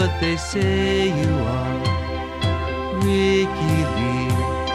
what they say you are. Ricky Lee,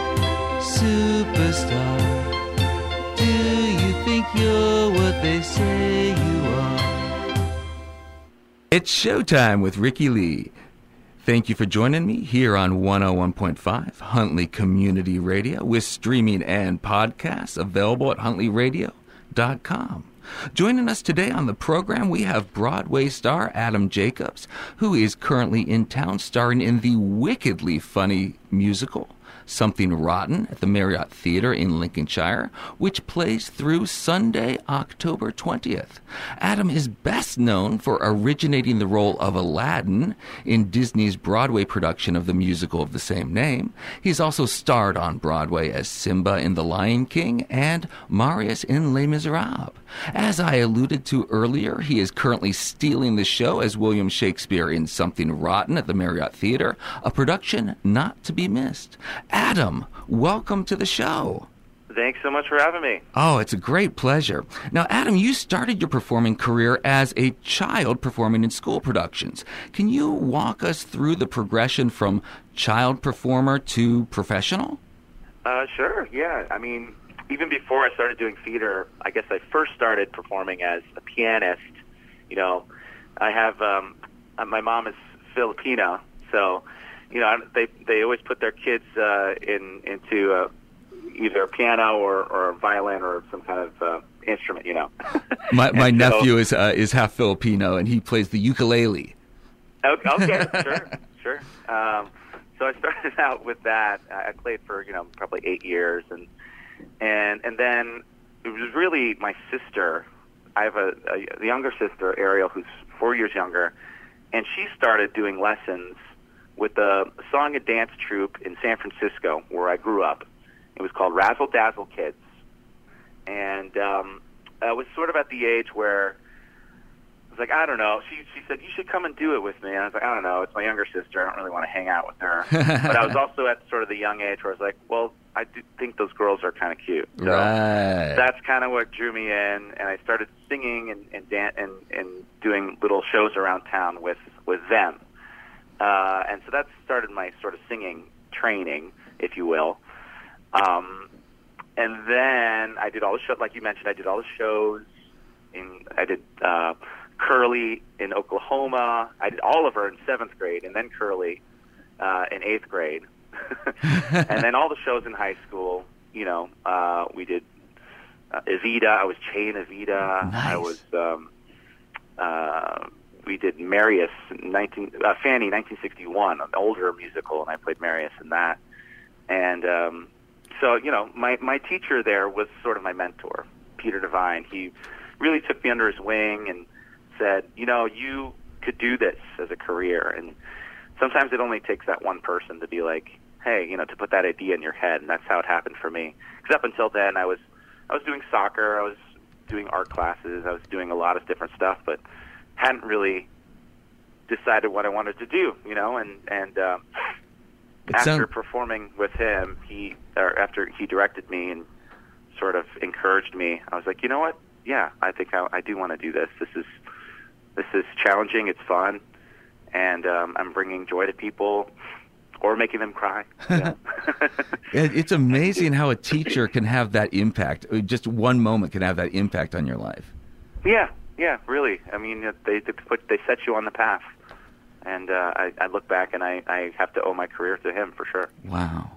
superstar. Do you think you're what they say you are? It's showtime with Ricky Lee. Thank you for joining me here on 101.5 Huntley Community Radio with streaming and podcasts available at huntleyradio.com. Joining us today on the program, we have Broadway star Adam Jacobs, who is currently in town starring in the wickedly funny musical Something Rotten at the Marriott Theatre in Lincolnshire, which plays through Sunday, October 20th. Adam is best known for originating the role of Aladdin in Disney's Broadway production of the musical of the same name. He's also starred on Broadway as Simba in The Lion King and Marius in Les Miserables. As I alluded to earlier, he is currently stealing the show as William Shakespeare in Something Rotten at the Marriott Theatre, a production not to be missed. Adam, welcome to the show. Thanks so much for having me. Oh, it's a great pleasure. Now, Adam, you started your performing career as a child performing in school productions. Can you walk us through the progression from child performer to professional? Sure, yeah. I mean, even before I started doing theater, I guess I first started performing as a pianist. You know, I have, my mom is Filipino, so, you know, they always put their kids into either a piano or a violin or some kind of instrument, you know. My nephew is half Filipino, and he plays the ukulele. Okay, sure. So I started out with that. I played for, you know, probably 8 years, and then it was really my sister. I have a younger sister, Ariel, who's 4 years younger, and she started doing lessons with a song and dance troupe in San Francisco, where I grew up. It was called Razzle Dazzle Kids, and I was sort of at the age where I was like, I don't know. She said, you should come and do it with me. And I was like, I don't know. It's my younger sister. I don't really want to hang out with her. But I was also at sort of the young age where I was like, well, I do think those girls are kind of cute. So right. That's kind of what drew me in, and I started singing and doing little shows around town with them. And so that started my sort of singing training, if you will. And then I did all the shows, like you mentioned, I did all the shows. I did Curly in Oklahoma. I did Oliver in 7th grade, and then Curly in 8th grade. And then all the shows in high school, you know, we did Evita. I was Che in Evita. Nice. I was, we did Marius, Fanny, 1961, an older musical, and I played Marius in that. And so, you know, my teacher there was sort of my mentor, Peter Devine. He really took me under his wing and said, you know, you could do this as a career. And sometimes it only takes that one person to be like, hey, you know, to put that idea in your head. And that's how it happened for me. Because up until then, I was doing soccer, I was doing art classes, I was doing a lot of different stuff, but hadn't really decided what I wanted to do, you know. And after performing with him, after he directed me and sort of encouraged me, I was like, you know what? Yeah, I think I do want to do this. This is challenging. It's fun, and I'm bringing joy to people or making them cry. Yeah. It's amazing how a teacher can have that impact. Just one moment can have that impact on your life. Yeah, really. I mean, they set you on the path, and I look back and I have to owe my career to him for sure. Wow.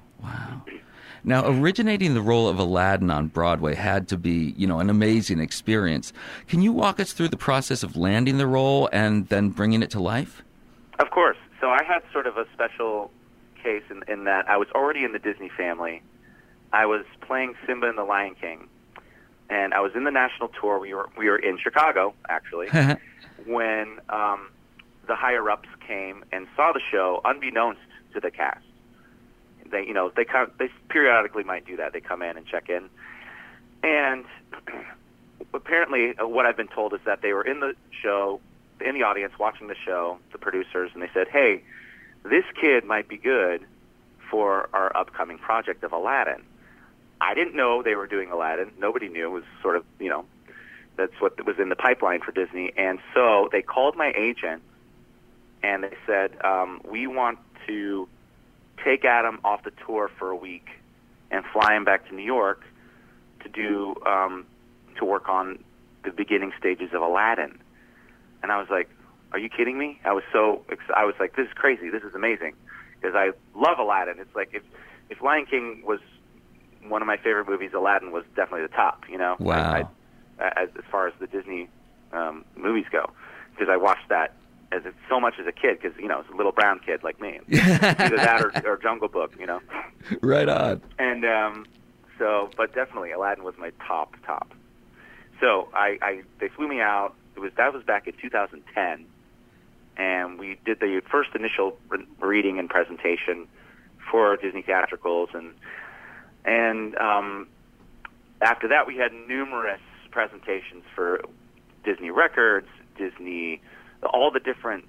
Now, originating the role of Aladdin on Broadway had to be, you know, an amazing experience. Can you walk us through the process of landing the role and then bringing it to life? Of course. So I had sort of a special case in that I was already in the Disney family. I was playing Simba in The Lion King, and I was in the national tour. We were in Chicago, actually, when the higher-ups came and saw the show, unbeknownst to the cast. They periodically might do that. They come in and check in. And apparently what I've been told is that they were in the show, in the audience watching the show, the producers, and they said, hey, this kid might be good for our upcoming project of Aladdin. I didn't know they were doing Aladdin. Nobody knew. It was sort of, you know, that's what was in the pipeline for Disney. And so they called my agent and they said, we want to take Adam off the tour for a week and fly him back to New York to do to work on the beginning stages of Aladdin. And I was like, are you kidding me? I was like, this is crazy. This is amazing, because I love Aladdin. It's like if Lion King was one of my favorite movies, Aladdin was definitely the top. Wow. As far as the Disney movies go, because I watched that so much as a kid, because it's a little brown kid like me. Either that or Jungle Book. Right on. And but definitely Aladdin was my top. So they flew me out. That was back in 2010, and we did the first initial reading and presentation for Disney Theatricals, and after that we had numerous presentations for Disney Records, Disney, all the different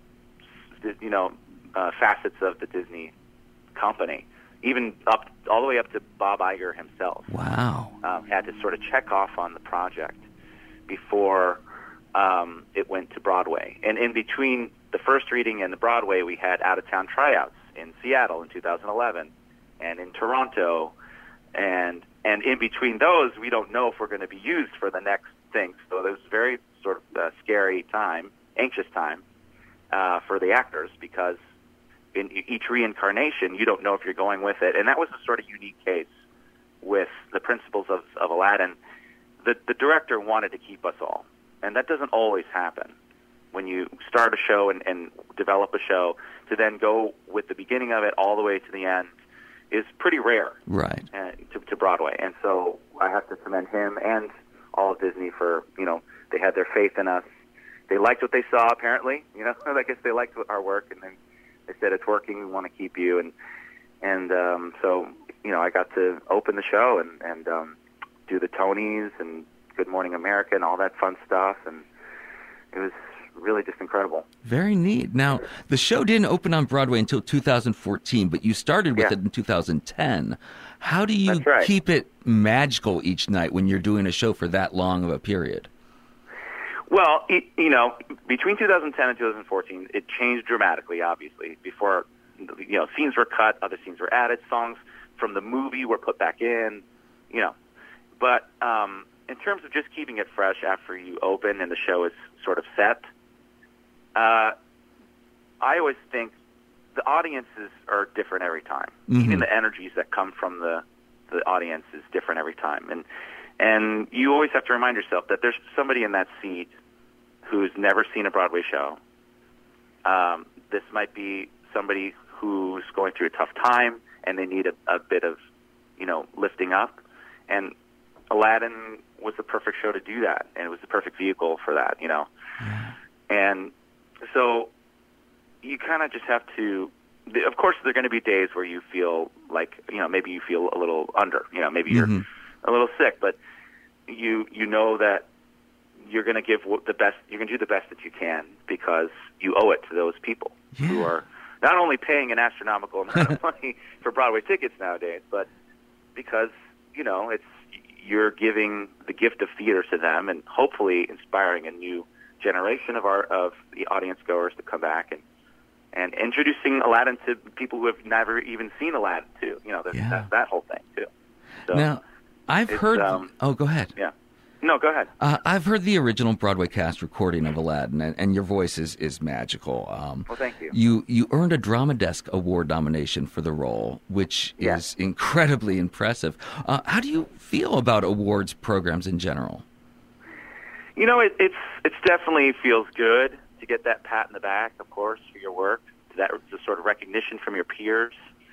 facets of the Disney company, even all the way up to Bob Iger himself. Wow. Had to sort of check off on the project before it went to Broadway. And in between the first reading and the Broadway, we had out-of-town tryouts in Seattle in 2011 and in Toronto. And in between those, we don't know if we're going to be used for the next thing. So there's very sort of scary time, anxious time for the actors, because in each reincarnation, you don't know if you're going with it. And that was a sort of unique case with the principles of Aladdin. The director wanted to keep us all. And that doesn't always happen. When you start a show and develop a show, to then go with the beginning of it all the way to the end is pretty rare. Right. To Broadway. And so I have to commend him and all of Disney for, they had their faith in us. They liked what they saw, apparently. I guess they liked our work, and then they said, it's working, we want to keep you. And so, I got to open the show and do the Tonys and Good Morning America and all that fun stuff, and it was really just incredible. Very neat. Now, the show didn't open on Broadway until 2014, but you started with it in 2010. How do you keep it magical each night when you're doing a show for that long of a period? Well, between 2010 and 2014, it changed dramatically, obviously. Before, scenes were cut, other scenes were added, songs from the movie were put back in, But in terms of just keeping it fresh after you open and the show is sort of set, I always think the audiences are different every time. Mm-hmm. Even the energies that come from the audience is different every time. And you always have to remind yourself that there's somebody in that seat who's never seen a Broadway show. This might be somebody who's going through a tough time and they need a bit of, lifting up. And Aladdin was the perfect show to do that, and it was the perfect vehicle for that, Yeah. And so you kind of just have to, of course, there are going to be days where you feel like, maybe you feel a little under, maybe you're a little sick, but you know that you're going to give the best, you're going to do the best that you can, because you owe it to those people who are not only paying an astronomical amount of money for Broadway tickets nowadays, but because, you're giving the gift of theater to them and hopefully inspiring a new generation of the audience goers to come back and introducing Aladdin to people who have never even seen Aladdin too. That's that whole thing too. So now, I've heard. Go ahead. Yeah. No, go ahead. I've heard the original Broadway cast recording of Aladdin, and your voice is magical. Well, thank you. You earned a Drama Desk Award nomination for the role, which is incredibly impressive. How do you feel about awards programs in general? It's definitely feels good to get that pat in the back, of course, for your work, that the sort of recognition from your peers.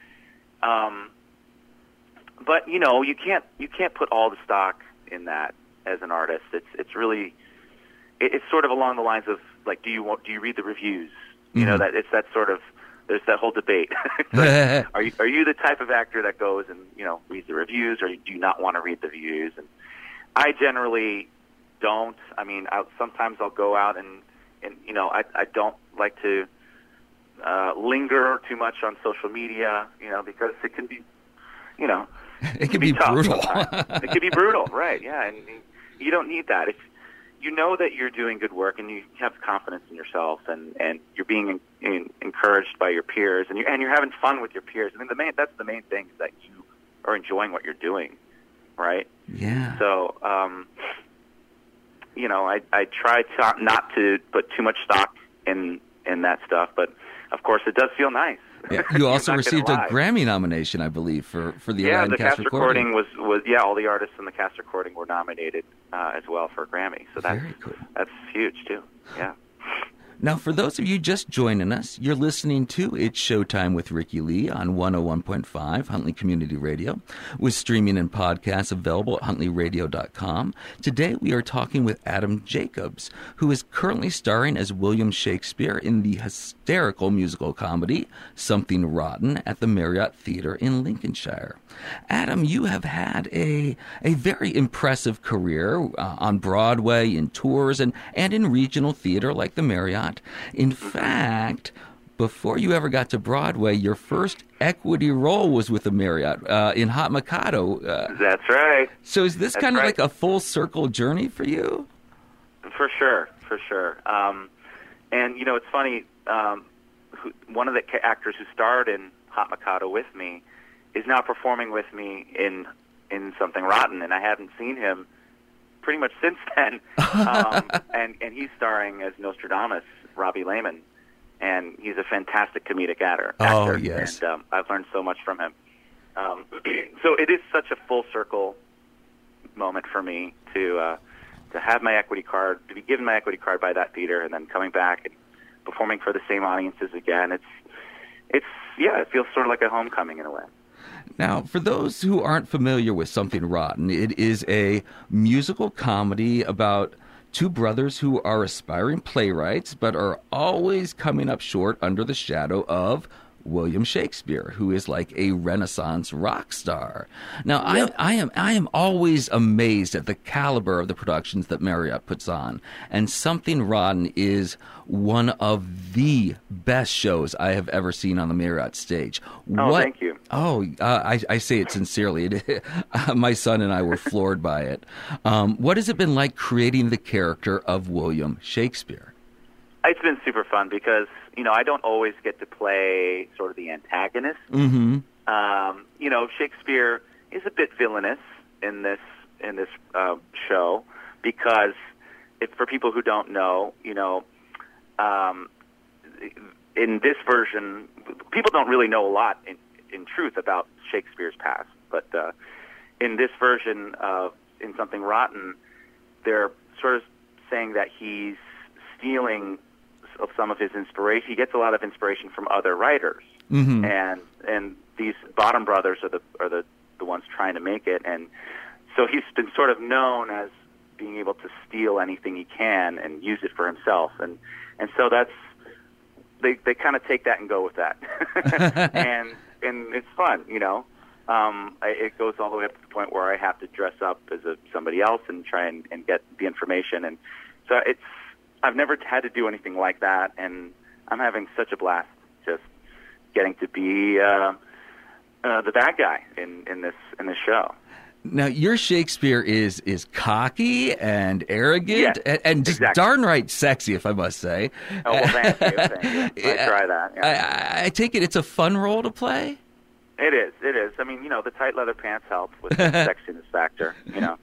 But you can't put all the stock in that. As an artist, it's really, it's sort of along the lines of like, do you read the reviews? That it's that sort of, there's that whole debate. Like, are you the type of actor that goes and reads the reviews, or do you not want to read the reviews? And I generally don't. I mean, sometimes I'll go out and I don't like to linger too much on social media, because it can be, it can be brutal. It can be brutal, right? Yeah, and you don't need that. If you know that you're doing good work, and you have confidence in yourself, and you're being encouraged by your peers, and you're having fun with your peers. I mean, that's the main thing, is that you are enjoying what you're doing, right? Yeah. So, I try not to put too much stock in that stuff, but of course it does feel nice. Yeah. You also received a Grammy nomination, I believe, for the Aladdin cast recording. was all the artists in the cast recording were nominated as well for a Grammy. So very cool. That's huge too. Yeah. Now, for those of you just joining us, you're listening to It's Showtime with Ricky Lee on 101.5 Huntley Community Radio, with streaming and podcasts available at huntleyradio.com. Today, we are talking with Adam Jacobs, who is currently starring as William Shakespeare in the hysterical musical comedy Something Rotten at the Marriott Theatre in Lincolnshire. Adam, you have had a very impressive career on Broadway, in tours, and in regional theater like the Marriott. In fact, before you ever got to Broadway, your first equity role was with the Marriott in Hot Mikado. That's right. So is this kind of like a full circle journey for you? For sure. And, it's funny, one of the actors who starred in Hot Mikado with me is now performing with me in Something Rotten, and I haven't seen him pretty much since then. And he's starring as Nostradamus, Robbie Lehman, and he's a fantastic comedic actor. Oh, yes. And I've learned so much from him. So it is such a full circle moment for me to have my equity card, to be given my equity card by that theater, and then coming back and performing for the same audiences again. It feels sort of like a homecoming in a way. Now, for those who aren't familiar with Something Rotten, it is a musical comedy about two brothers who are aspiring playwrights but are always coming up short under the shadow of William Shakespeare, who is like a Renaissance rock star. Now, yep. I am always amazed at the caliber of the productions that Marriott puts on, and Something Rotten is one of the best shows I have ever seen on the Marriott stage. Thank you. I say it sincerely. My son and I were floored by it. What has it been like creating the character of William Shakespeare? It's been super fun because, I don't always get to play sort of the antagonist. Mm-hmm. Shakespeare is a bit villainous in this show because, for people who don't know, in this version, people don't really know a lot in truth about Shakespeare's past. But in this version in Something Rotten, they're sort of saying that he's stealing of some of his inspiration. He gets a lot of inspiration from other writers, mm-hmm. and these Bottom brothers are the ones trying to make it, and so he's been sort of known as being able to steal anything he can and use it for himself, and so that's they kind of take that and go with that, and it's fun, It goes all the way up to the point where I have to dress up as somebody else and try and get the information, and so I've never had to do anything like that, and I'm having such a blast just getting to be the bad guy in this show. Now, your Shakespeare is cocky and arrogant, and just exactly. Darn right sexy, if I must say. Oh, well, thank you. I try that. Yeah. I take it it's a fun role to play? It is. I mean, the tight leather pants help with the sexiness factor,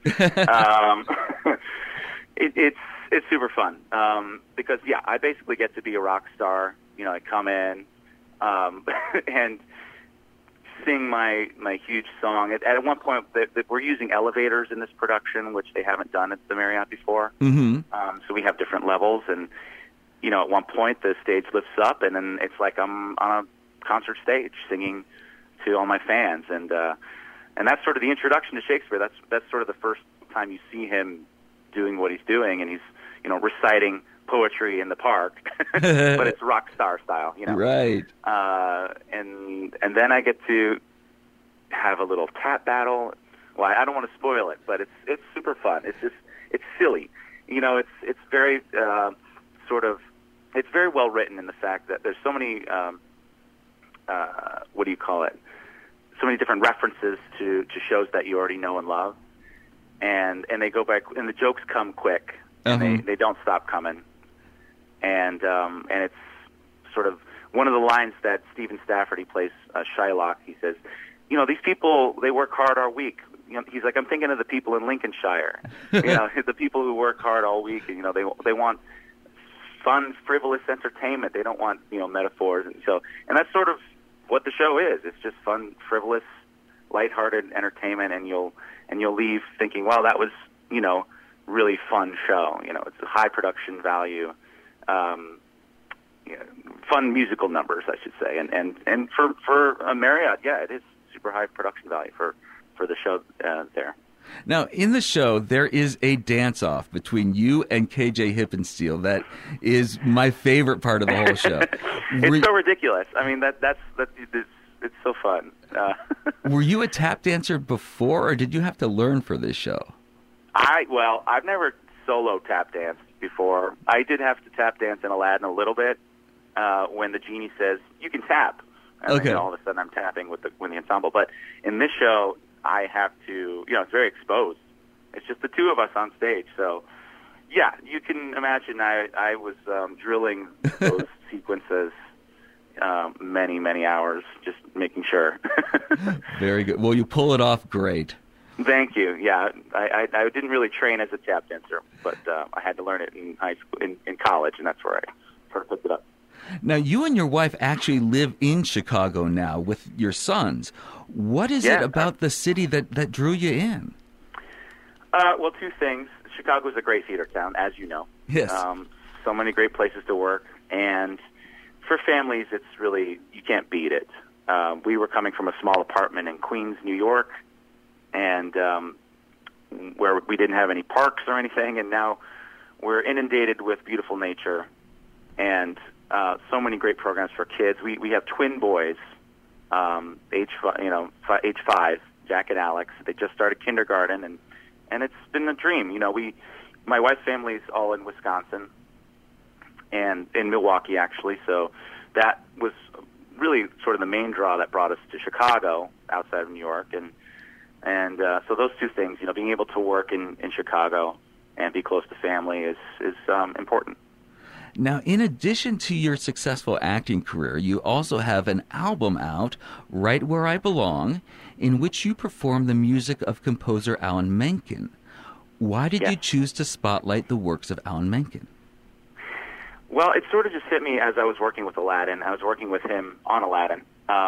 It's super fun because, I basically get to be a rock star. I come in and sing my huge song. At one point, we're using elevators in this production, which they haven't done at the Marriott before. Mm-hmm. So we have different levels, and at one point the stage lifts up, and then it's like I'm on a concert stage singing to all my fans, and that's sort of the introduction to Shakespeare. That's sort of the first time you see him doing what he's doing, and he's reciting poetry in the park, but it's rock star style, Right. And then I get to have a little tap battle. Well, I don't want to spoil it, but it's super fun. It's silly, It's very it's very well written in the fact that there's so many so many different references to shows that you already know and love, and they go back, and the jokes come quick. and Uh-huh. they don't stop coming. And it's sort of one of the lines that Stephen Stafford, he plays Shylock. He says, you know, these people, they work hard all week. You know, he's like, I'm thinking of the people in Lincolnshire. You know, the people who work hard all week. And, you know, they want fun, frivolous entertainment. They don't want, you know, metaphors. And that's sort of what the show is. It's just fun, frivolous, lighthearted entertainment, and you'll leave thinking, well, that was, you know, really fun show. You know, it's a high production value, you know, fun musical numbers, I should say. And for Marriott, yeah, it is super high production value for the show there. Now, in the show, there is a dance-off between you and KJ Hippensteel that is my favorite part of the whole show. It's so ridiculous. I mean, it's so fun. Were you a tap dancer before, or did you have to learn for this show? I've never solo tap danced before. I did have to tap dance in Aladdin a little bit when the genie says, you can tap. And okay. Then, all of a sudden I'm tapping with the ensemble. But in this show, I have to, you know, it's very exposed. It's just the two of us on stage. So, yeah, you can imagine I was drilling those sequences many, many hours, just making sure. Very good. Well, you pull it off great. Thank you. Yeah, I didn't really train as a tap dancer, but I had to learn it in high school, in college, and that's where I sort of picked it up. Now, you and your wife actually live in Chicago now with your sons. What is it about the city that drew you in? Well, two things. Chicago is a great theater town, as you know. Yes. So many great places to work, and for families, it's really, you can't beat it. We were coming from a small apartment in Queens, New York, and where we didn't have any parks or anything, and now we're inundated with beautiful nature and so many great programs for kids. We have twin boys, age 5, Jack and Alex. They just started kindergarten, and it's been a dream. You know, my wife's family's all in Wisconsin and in Milwaukee, actually. So that was really sort of the main draw that brought us to Chicago, outside of New York, and so those two things, you know, being able to work in Chicago and be close to family is important. Now, in addition to your successful acting career, you also have an album out, Right Where I Belong, in which you perform the music of composer Alan Menken. Why did you choose to spotlight the works of Alan Menken? Well, it sort of just hit me as I was working with Aladdin. I was working with him on Aladdin.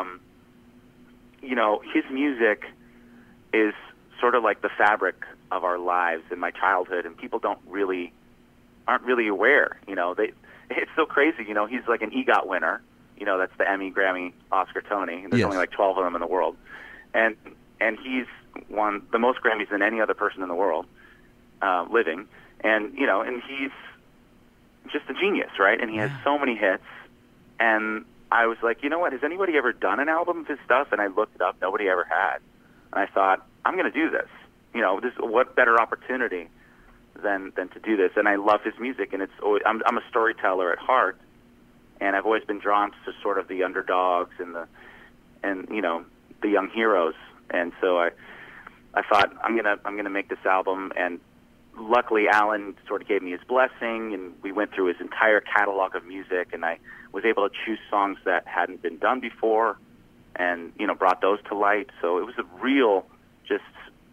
You know, his music is sort of like the fabric of our lives in my childhood, and people aren't really aware. You know, it's so crazy. You know, he's like an EGOT winner. You know, that's the Emmy, Grammy, Oscar, Tony. And there's only like 12 of them in the world, and he's won the most Grammys than any other person in the world living. And you know, and he's just a genius, right? And he has so many hits. And I was like, you know what? Has anybody ever done an album of his stuff? And I looked it up. Nobody ever had. And I thought, I'm going to do this. You know, what better opportunity than to do this? And I love his music, and I'm a storyteller at heart, and I've always been drawn to sort of the underdogs and you know, the young heroes. And so I thought, I'm gonna make this album, and luckily Alan sort of gave me his blessing, and we went through his entire catalog of music, and I was able to choose songs that hadn't been done before, and you know, brought those to light. So it was a real, just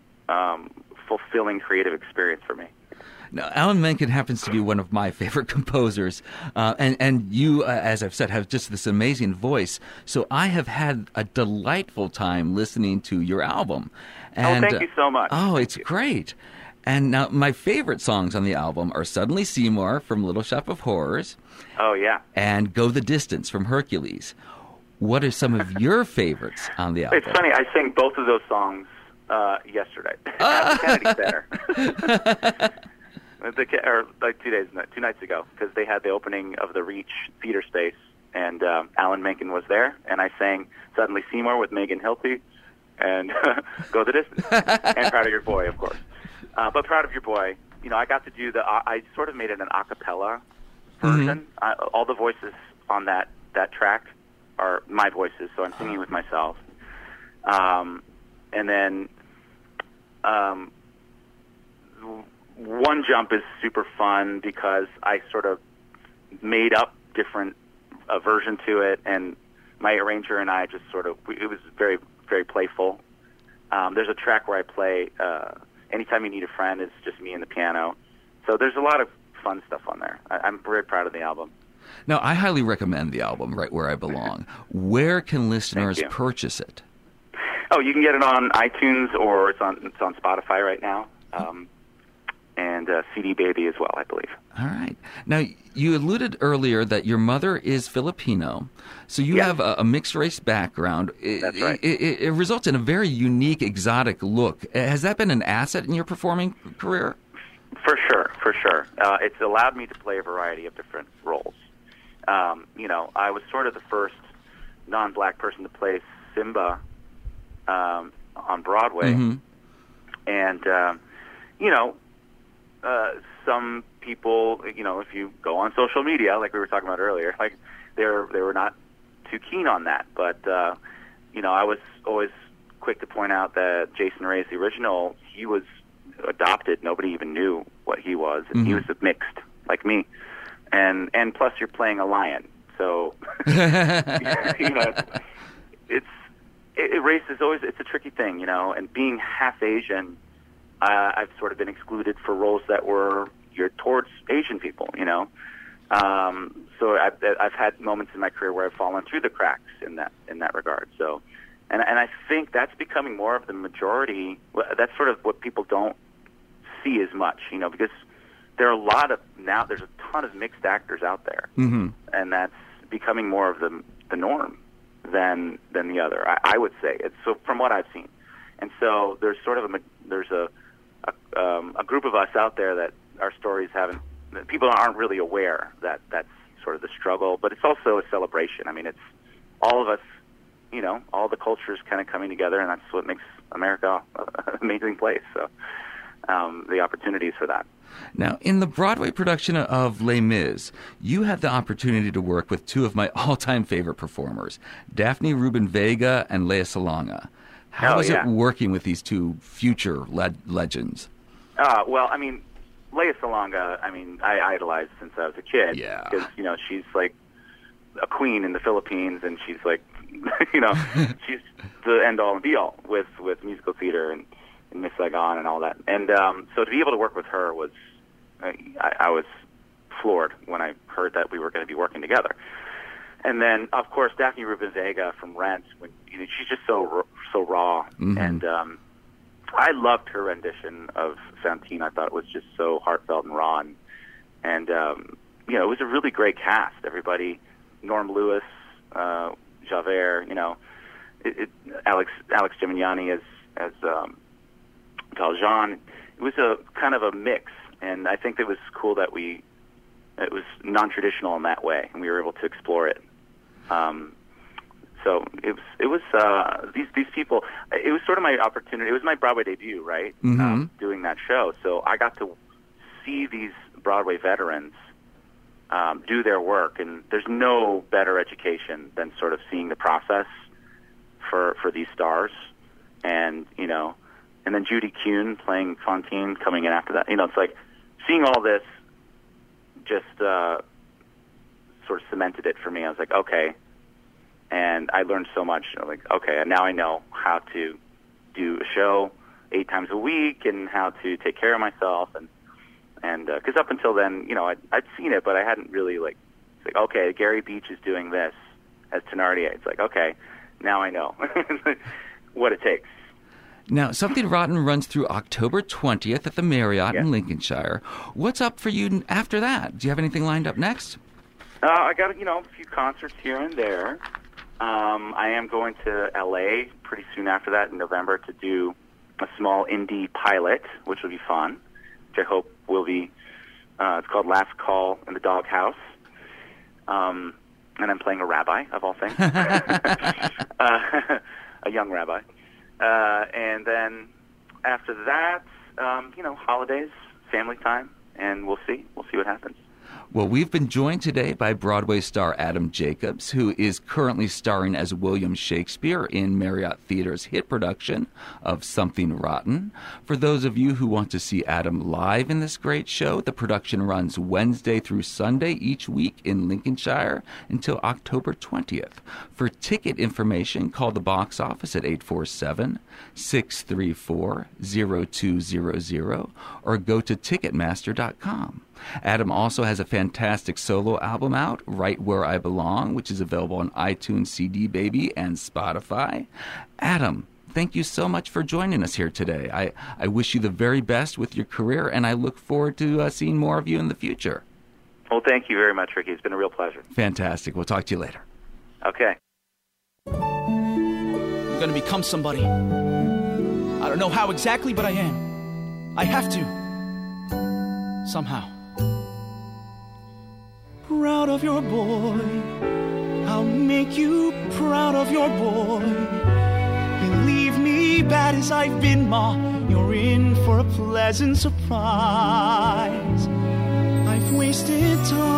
fulfilling creative experience for me. Now, Alan Menken happens to be one of my favorite composers, and you, as I've said, have just this amazing voice. So I have had a delightful time listening to your album. And, thank you so much. It's great. And now my favorite songs on the album are Suddenly Seymour from Little Shop of Horrors. Oh, yeah. And Go the Distance from Hercules. What are some of your favorites on the album? It's funny, I sang both of those songs yesterday at the Kennedy Center. Or like 2 nights ago, because they had the opening of the Reach Theater Space, and Alan Menken was there, and I sang Suddenly Seymour with Megan Hilty, and Go the Distance, and Proud of Your Boy, of course. But Proud of Your Boy, you know, I got to do I sort of made it an a cappella version. Mm-hmm. All the voices on that track are my voices, so I'm singing with myself. And then One Jump is super fun because I sort of made up different version to it, and my arranger and I just sort of, it was very, very playful. There's a track where I play Anytime You Need a Friend. It's just me and the piano. So there's a lot of fun stuff on there. I'm very proud of the album. Now, I highly recommend the album, Right Where I Belong. Where can listeners purchase it? Oh, you can get it on iTunes, or it's on Spotify right now, and CD Baby as well, I believe. All right. Now, you alluded earlier that your mother is Filipino, so you have a mixed-race background. That's right. It results in a very unique, exotic look. Has that been an asset in your performing career? For sure. It's allowed me to play a variety of different roles. I was sort of the first non-black person to play Simba on Broadway. Mm-hmm. And, some people, if you go on social media, like we were talking about earlier, like they were not too keen on that. But, I was always quick to point out that Jason Reyes, the original, he was adopted. Nobody even knew what he was. And he was mixed, like me. And plus you're playing a lion. So, race is always, it's a tricky thing, and being half Asian, I've sort of been excluded for roles that were geared towards Asian people, so I've had moments in my career where I've fallen through the cracks in that regard. So, and I think that's becoming more of the majority. That's sort of what people don't see as much, because there are there's a ton of mixed actors out there, and that's becoming more of the norm than the other. I would say it's so from what I've seen, and so there's sort of a group of us out there that our stories people aren't really aware that that's sort of the struggle, but it's also a celebration. I mean, it's all of us, all the cultures kind of coming together, and that's what makes America an amazing place. So the opportunities for that. Now, in the Broadway production of Les Mis, you had the opportunity to work with two of my all-time favorite performers, Daphne Rubin Vega and Lea Salonga. How was it working with these two future legends? Well, I mean, Lea Salonga, I idolized since I was a kid. Yeah. Because, she's like a queen in the Philippines, and she's like, she's the end-all and be-all with musical theater and Miss Saigon and all that. And so to be able to work with her was, I was floored when I heard that we were going to be working together. And then, of course, Daphne Rubin Vega from Rent, when she's just so raw. And I loved her rendition of Fantine. I thought it was just so heartfelt and raw. And it was a really great cast. Everybody, Norm Lewis, Javert, Alex Gemignani as Valjean. It was a kind of a mix, and I think it was cool that it was non-traditional in that way, and we were able to explore it. So it was these people. It was sort of my opportunity. It was my Broadway debut, right? Doing that show, so I got to see these Broadway veterans do their work, and there's no better education than sort of seeing the process for these stars, and and then Judy Kuhn playing Fantine coming in after that. It's like seeing all this just sort of cemented it for me. I was like, okay. And I learned so much. I'm like, okay, now I know how to do a show 8 times a week and how to take care of myself. And because up until then, I'd seen it, but I hadn't really it's like, okay, Gary Beach is doing this as Thénardier. It's like, okay, now I know what it takes. Now, Something Rotten runs through October 20th at the Marriott in Lincolnshire. What's up for you after that? Do you have anything lined up next? I got, a few concerts here and there. I am going to L.A. pretty soon after that in November to do a small indie pilot, which will be fun, which I hope will be, it's called Last Call in the Doghouse. And I'm playing a rabbi, of all things. A young rabbi. And then after that, holidays, family time, and we'll see what happens. Well, we've been joined today by Broadway star Adam Jacobs, who is currently starring as William Shakespeare in Marriott Theater's hit production of Something Rotten. For those of you who want to see Adam live in this great show, the production runs Wednesday through Sunday each week in Lincolnshire until October 20th. For ticket information, call the box office at 847-634-0200 or go to Ticketmaster.com. Adam also has a fantastic solo album out, Right Where I Belong, which is available on iTunes, CD Baby, and Spotify. Adam, thank you so much for joining us here today. I wish you the very best with your career, and I look forward to seeing more of you in the future. Well, thank you very much, Ricky. It's been a real pleasure. Fantastic. We'll talk to you later. Okay. I'm going to become somebody. I don't know how exactly, but I am. I have to. Somehow. Proud of your boy. I'll make you proud of your boy. Believe me, bad as I've been, Ma, you're in for a pleasant surprise. I've wasted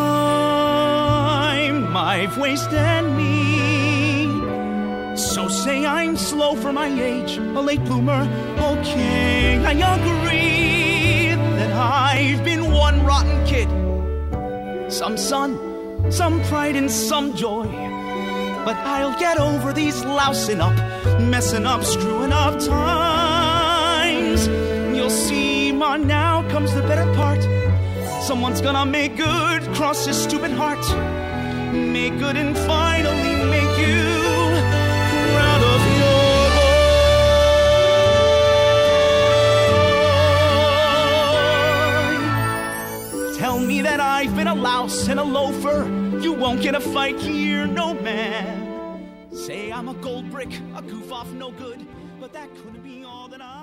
time, I've wasted me. So say I'm slow for my age, a late bloomer. Okay, I agree that I've been one rotten kid. Some sun, some pride, and some joy. But I'll get over these lousing up, messing up, screwing up times. You'll see, Ma, now comes the better part. Someone's gonna make good, cross his stupid heart. Make good and finally make you proud of your boy. Tell me that I've been a louse and a loafer. You won't get a fight here, no man. Say I'm a gold brick, a goof off, no good. But that couldn't be all that I